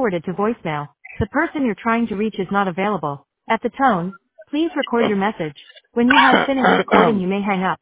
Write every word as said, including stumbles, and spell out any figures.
forwarded to voicemail. The person you're trying to reach is not available. At the tone, please record your message. When you have finished recording, you may hang up.